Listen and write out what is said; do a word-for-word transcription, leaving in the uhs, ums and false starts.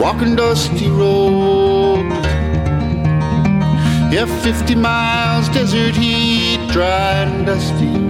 walking dusty road. Yeah, fifty miles, desert heat, dry and dusty.